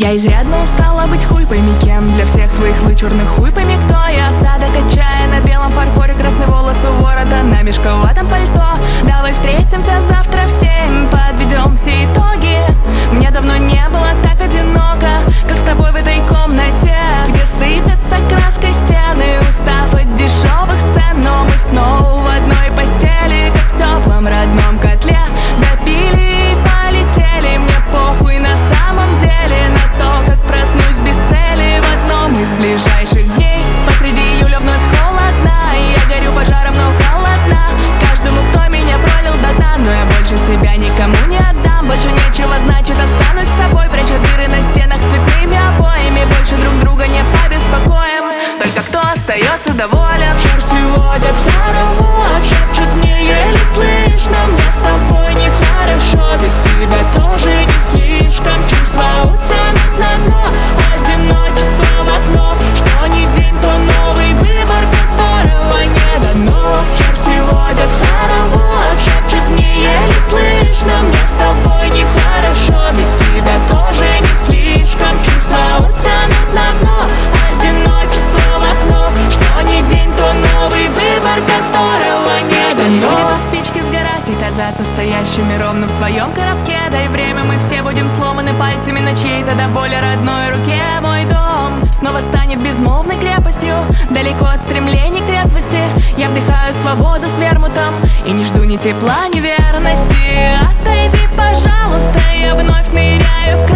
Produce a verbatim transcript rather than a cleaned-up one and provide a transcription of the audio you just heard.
Я изрядно устала быть хуй пойми кем. Для всех своих вычурных хуй пойми кто. Я осадок от чая на белом фарфоре, красный волос у ворота на мешковатом пальто. Давай встретимся завтра в семь, подведем все итоги. Мне давно не было так одиноко, как с тобой в этой комнате, где сыпятся краской стены, устав от дешевых сцен. Но мы снова в одной постели, как в теплом родном котле. Допили и полетели, мне похуй на самом деле на то, как проснусь без цели в одном из ближайших дней. Посреди июля вновь холодно, я горю пожаром, но холодна каждому, кто меня пролил до дна. Но я больше себя никому не отдам, больше нечего, значит останусь с собой. Пряча дыры на стенах цветными обоями, больше друг друга не побеспокоим. Только кто остается доволен? Черти водят хоровод, шепчут мне еле слышно. Мне с тобой нехорошо, без тебя тоже не слишком. Чувства утянут на дно, одиночество в окно. Что ни день, то новый выбор, которого не дано. Черти водят хоровод, шепчут мне еле слышно. Мне с тобой нехорошо, без тебя тоже не слишком. Чувства утянут на дно, одиночество в окно. Что ни день, то новый выбор, которого не дано. Что не будет у спички сгорать и казаться стоящими ровно в своем коробке. Дай время, мы все будем сломаны пальцами на чьей-то до боли родной руке. Мой дом снова станет безмолвной крепостью, далеко от стремлений к трезвости. Я вдыхаю свободу с вермутом и не жду ни тепла, ни верности. Отойди, пожалуйста, я вновь ныряю в